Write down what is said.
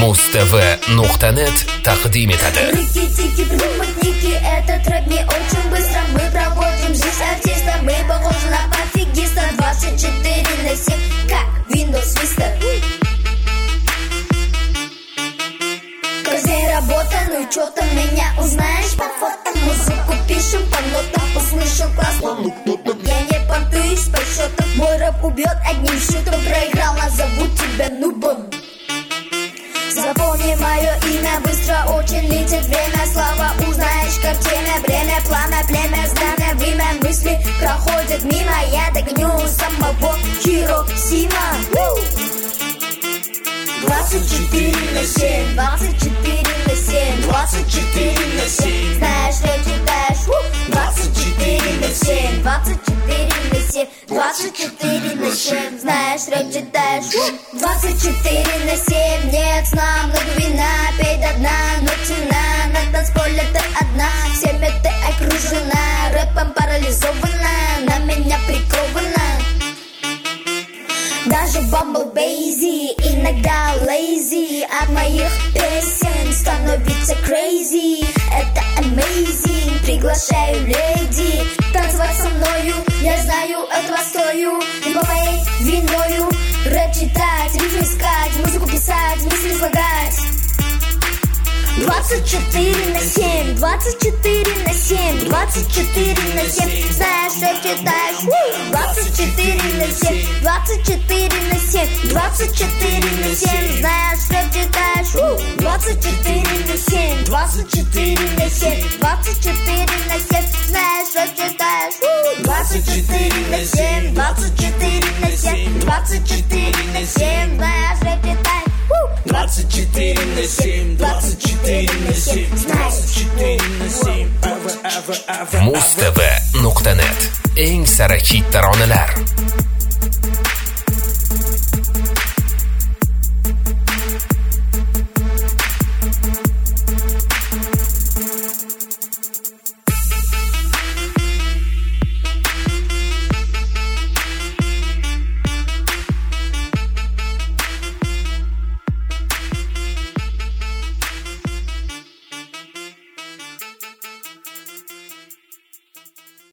Muz.tv.net taqdim etadi. Рики-тики, прямодники, этот рэп не очень быстро. Мы проводим жизнь артиста, мы похожи на пофигиста. 24/7, как Windows Vista. Каждый день работа, ну и чё ты меня узнаешь по фото. Музыку пишем по нотам, услышал классно, ну кто-то. Я не понтуюсь по счетам, мой рэп убьет одним шутом. Проиграл, назовут тебя нубом. Запомни мое имя, быстро очень летит время. Слава, узнаешь, как время, бремя, пламя, племя, знамя, время, мысли проходят мимо. Я догоню самого Хиросима. 24/7, 24/7, 24/7. Знаешь, что читаешь? 24/7, 24/7, 24/7. Знаешь, рэп читаешь? 24/7. Нет сна, много вина, пей до дна. Ночь темна, на танцполе ты одна. Всеми ты окружена, рэпом парализована, на меня прикована. Даже Бамблбейзи иногда лейзи. От моих песен становится crazy. Это amazing. Приглашаю леди танцевать со мною. Я знаю, этого стою. Не по моей виною. Рэп читать, рифмы искать, музыку писать, мысли слагать. 24/7, 24/7, 24/7. Знаешь, что читаешь? 24/7, 24/7, 24/7. Знаешь, что читаешь? 24/7, 24/7, 24/7. Знаешь, что читаешь? 24/7, 24/7, 24/7. Знаешь, что читаешь? 24/7, 24/7, 24/7. Muz.tv.net. Eng sara hit taronalar.